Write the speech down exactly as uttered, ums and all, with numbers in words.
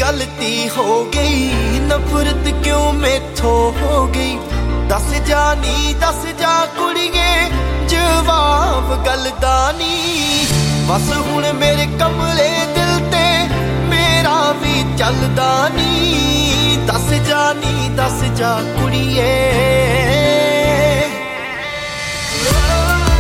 गलती हो गई, नफरत क्यों मैथों हो गई। दस जा नी दस जा कुड़िए जवाब गल दा नी, बस हुण मेरे कमले दिल ते मेरा भी चलदा नी। दस जा नी दस जा कुड़िए